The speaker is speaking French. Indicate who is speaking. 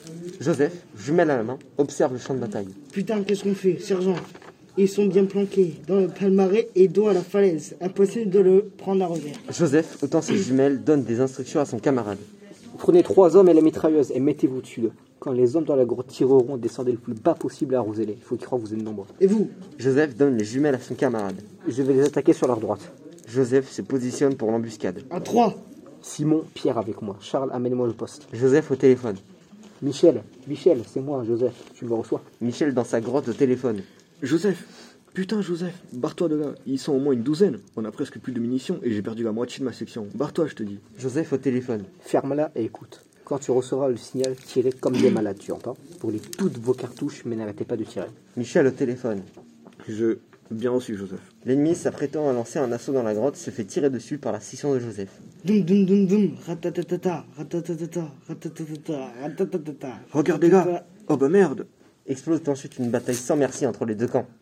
Speaker 1: Joseph, jumelle à la main, observe le champ de bataille.
Speaker 2: Putain, qu'est-ce qu'on fait, sergent? Ils sont bien planqués dans le palmarès et dos à la falaise. Impossible de le prendre à revers.
Speaker 1: Joseph, ôtant ses jumelles, donne des instructions à son camarade.
Speaker 3: Prenez 3 hommes et la mitrailleuse et mettez-vous dessus d'eux. Quand les hommes dans la grotte tireront, descendez le plus bas possible et arrosez-les. Il faut qu'ils croient que vous êtes nombreux.
Speaker 2: Et vous?
Speaker 1: Joseph donne les jumelles à son camarade.
Speaker 3: Je vais les attaquer sur leur droite.
Speaker 1: Joseph se positionne pour l'embuscade.
Speaker 2: À 3.
Speaker 3: Simon, Pierre avec moi. Charles, amène-moi le poste.
Speaker 1: Joseph au téléphone.
Speaker 3: Michel, c'est moi, Joseph. Tu me reçois?
Speaker 1: Michel dans sa grotte au téléphone.
Speaker 4: Joseph, putain Joseph, barre-toi de là. Ils sont au moins une douzaine. On a presque plus de munitions et j'ai perdu la moitié de ma section. Barre-toi, je te dis.
Speaker 1: Joseph au téléphone.
Speaker 3: Ferme-la et écoute. Quand tu recevras le signal, tirez comme des malades, tu entends? Brûlez toutes vos cartouches, mais n'arrêtez pas de tirer.
Speaker 1: Michel au téléphone.
Speaker 4: Bien reçu, Joseph.
Speaker 1: L'ennemi, s'apprêtant à lancer un assaut dans la grotte, se fait tirer dessus par la scission de Joseph.
Speaker 2: Doum doum doum doum. Ratatatata. Ratatatata. Ratatatata. Ratatatata.
Speaker 4: Regarde les gars. Oh bah merde.
Speaker 1: Explose ensuite une bataille sans merci entre les deux camps.